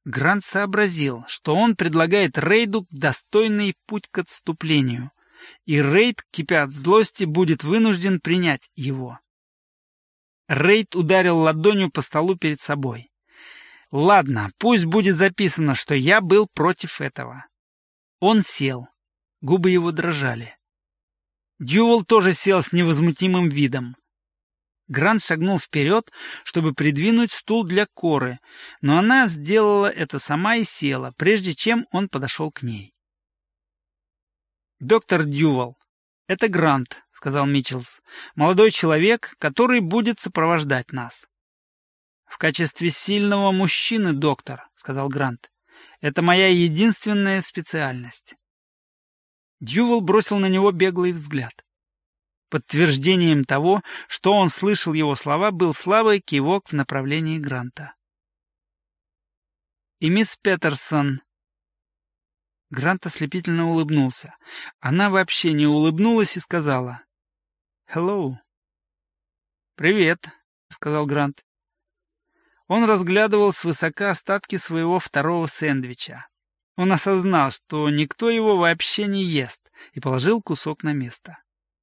Грант сообразил, что он предлагает Рейду достойный путь к отступлению, и Рейд, кипя от злости, будет вынужден принять его. Рейд ударил ладонью по столу перед собой. «Ладно, пусть будет записано, что я был против этого». Он сел. Губы его дрожали. Дьювал тоже сел с невозмутимым видом. Грант шагнул вперед, чтобы придвинуть стул для Коры, но она сделала это сама и села, прежде чем он подошел к ней. «Доктор Дьювал, это Грант», — сказал Митчелс, — «молодой человек, который будет сопровождать нас». «В качестве сильного мужчины, доктор», — сказал Грант, — «это моя единственная специальность». Дьювал бросил на него беглый взгляд. Подтверждением того, что он слышал его слова, был слабый кивок в направлении Гранта. «И мисс Петерсон...» Грант ослепительно улыбнулся. Она вообще не улыбнулась и сказала «Hello». «Привет», — сказал Грант. Он разглядывал свысока остатки своего второго сэндвича. Он осознал, что никто его вообще не ест, и положил кусок на место.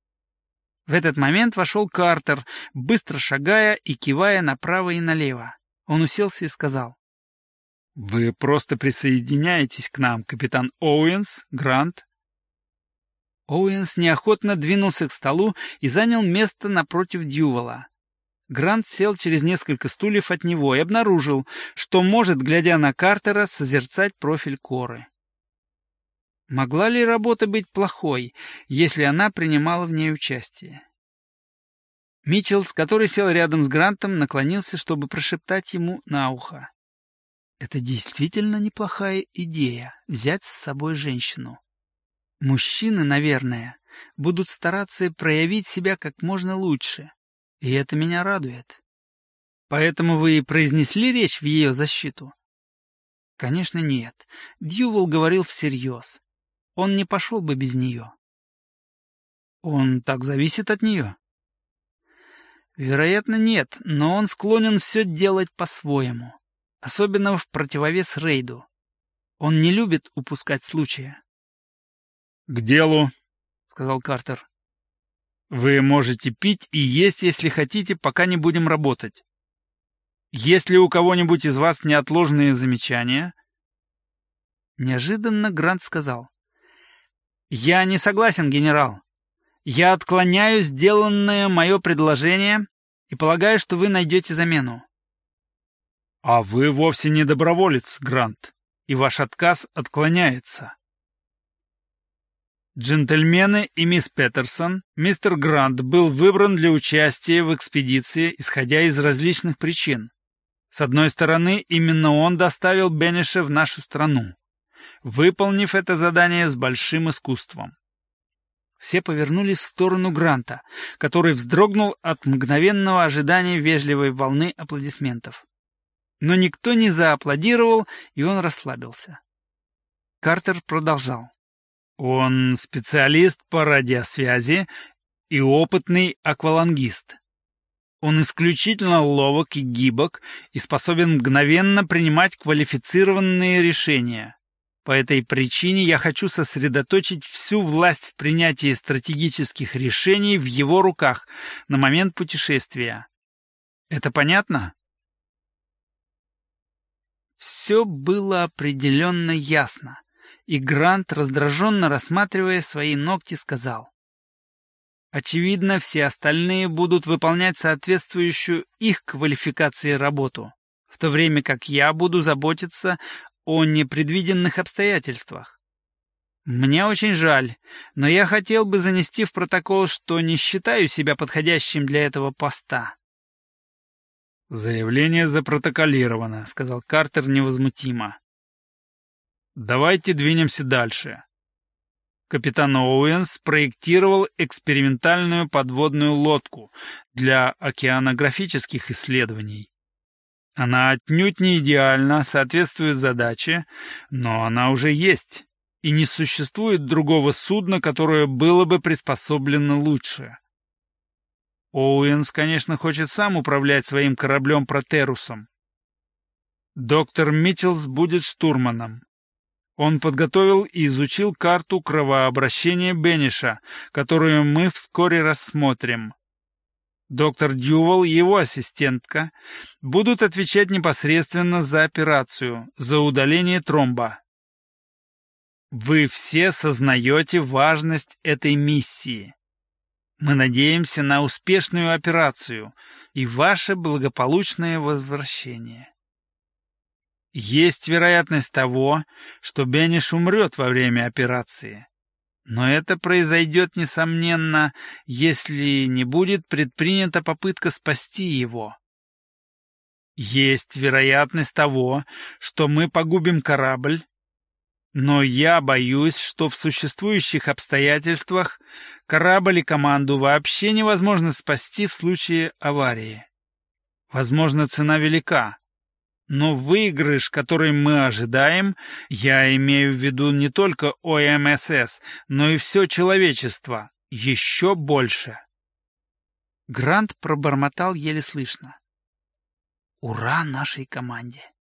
В этот момент вошел Картер, быстро шагая и кивая направо и налево. Он уселся и сказал: «Вы просто присоединяетесь к нам, капитан Оуэнс, Грант?» Оуэнс неохотно двинулся к столу и занял место напротив Дьювала. Грант сел через несколько стульев от него и обнаружил, что может, глядя на Картера, созерцать профиль Коры. Могла ли работа быть плохой, если она принимала в ней участие? Митчелс, который сел рядом с Грантом, наклонился, чтобы прошептать ему на ухо: «Это действительно неплохая идея — взять с собой женщину. Мужчины, наверное, будут стараться проявить себя как можно лучше, и это меня радует. Поэтому вы и произнесли речь в ее защиту?» Конечно, нет. Дьювал говорил всерьез. Он не пошел бы без нее. Он так зависит от нее? Вероятно, нет, но он склонен все делать по-своему. Особенно в противовес Рейду. Он не любит упускать случая. «К делу», — сказал Картер. «Вы можете пить и есть, если хотите, пока не будем работать. Есть ли у кого-нибудь из вас неотложные замечания?» Неожиданно Грант сказал: «Я не согласен, генерал. Я отклоняю сделанное мое предложение и полагаю, что вы найдете замену». «А вы вовсе не доброволец, Грант, и ваш отказ отклоняется». «Джентльмены и мисс Петерсон, мистер Грант был выбран для участия в экспедиции, исходя из различных причин. С одной стороны, именно он доставил Бенеша в нашу страну, выполнив это задание с большим искусством». Все повернулись в сторону Гранта, который вздрогнул от мгновенного ожидания вежливой волны аплодисментов. Но никто не зааплодировал, и он расслабился. Картер продолжал: «Он специалист по радиосвязи и опытный аквалангист. Он исключительно ловок и гибок и способен мгновенно принимать квалифицированные решения. По этой причине я хочу сосредоточить всю власть в принятии стратегических решений в его руках на момент путешествия. Это понятно?» Все было определенно ясно, и Грант, раздраженно рассматривая свои ногти, сказал: «Очевидно, все остальные будут выполнять соответствующую их квалификации работу, в то время как я буду заботиться о непредвиденных обстоятельствах. Мне очень жаль, но я хотел бы занести в протокол, что не считаю себя подходящим для этого поста». «Заявление запротоколировано», — сказал Картер невозмутимо. «Давайте двинемся дальше. Капитан Оуэнс проектировал экспериментальную подводную лодку для океанографических исследований. Она отнюдь не идеально соответствует задаче, но она уже есть, и не существует другого судна, которое было бы приспособлено лучше. Оуэнс, конечно, хочет сам управлять своим кораблем Протерусом. Доктор Митчелс будет штурманом. Он подготовил и изучил карту кровообращения Бениша, которую мы вскоре рассмотрим. Доктор Дьювал и его ассистентка будут отвечать непосредственно за операцию, за удаление тромба. Вы все сознаете важность этой миссии. Мы надеемся на успешную операцию и ваше благополучное возвращение. Есть вероятность того, что Бениш умрет во время операции. Но это произойдет, несомненно, если не будет предпринята попытка спасти его. Есть вероятность того, что мы погубим корабль, но я боюсь, что в существующих обстоятельствах корабль и команду вообще невозможно спасти в случае аварии. Возможно, цена велика. Но выигрыш, который мы ожидаем, я имею в виду не только ОМСС, но и все человечество, еще больше. Грант пробормотал еле слышно. «Ура нашей команде!»